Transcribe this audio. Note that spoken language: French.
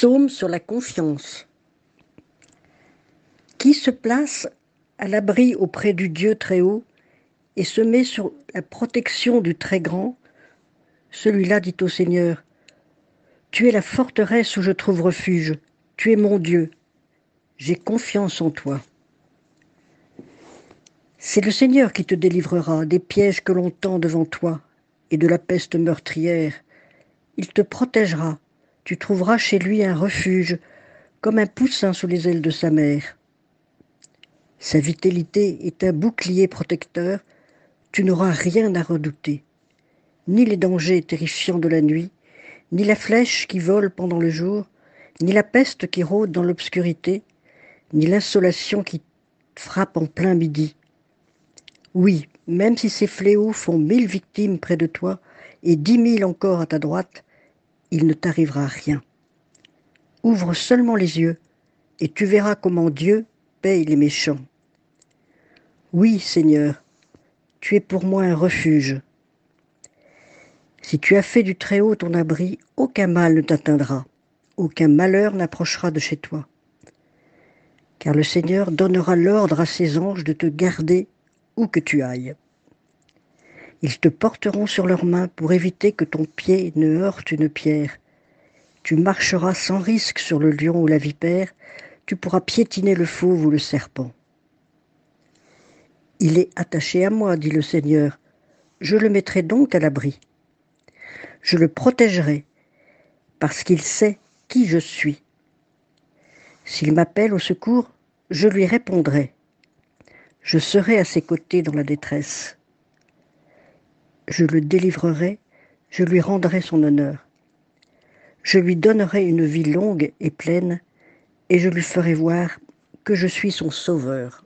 Psaume sur la confiance. Qui se place à l'abri auprès du Dieu très haut et se met sur la protection du très grand, celui-là dit au Seigneur, tu es la forteresse où je trouve refuge, tu es mon Dieu, j'ai confiance en toi. C'est le Seigneur qui te délivrera des pièges que l'on tend devant toi et de la peste meurtrière. Il te protégera, tu trouveras chez lui un refuge, comme un poussin sous les ailes de sa mère. Sa vitalité est un bouclier protecteur, tu n'auras rien à redouter, ni les dangers terrifiants de la nuit, ni la flèche qui vole pendant le jour, ni la peste qui rôde dans l'obscurité, ni l'insolation qui frappe en plein midi. Oui, même si ces fléaux font 1000 victimes près de toi et 10 000 encore à ta droite, il ne t'arrivera rien. Ouvre seulement les yeux et tu verras comment Dieu paye les méchants. Oui, Seigneur, tu es pour moi un refuge. Si tu as fait du Très-Haut ton abri, aucun mal ne t'atteindra, aucun malheur n'approchera de chez toi. Car le Seigneur donnera l'ordre à ses anges de te garder où que tu ailles. Ils te porteront sur leurs mains pour éviter que ton pied ne heurte une pierre. Tu marcheras sans risque sur le lion ou la vipère, tu pourras piétiner le fauve ou le serpent. Il est attaché à moi, dit le Seigneur, je le mettrai donc à l'abri. Je le protégerai, parce qu'il sait qui je suis. S'il m'appelle au secours, je lui répondrai. Je serai à ses côtés dans la détresse. Je le délivrerai, je lui rendrai son honneur. Je lui donnerai une vie longue et pleine, et je lui ferai voir que je suis son sauveur.